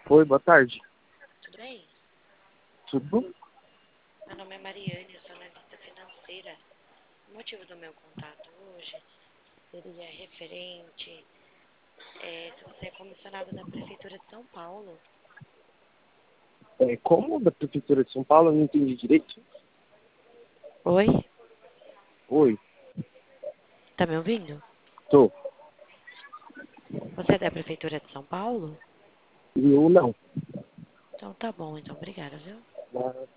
Oi, boa tarde. Tudo bem? Tudo? Meu nome é Mariane, eu sou analista financeira. O motivo do meu contato hoje seria referente se você é comissionado da Prefeitura de São Paulo. Como da Prefeitura de São Paulo? Eu não entendi direito. Oi? Oi, Tá me ouvindo? tô. Você é da Prefeitura de São Paulo? Eu não. Então tá bom, então obrigada, viu? Ah,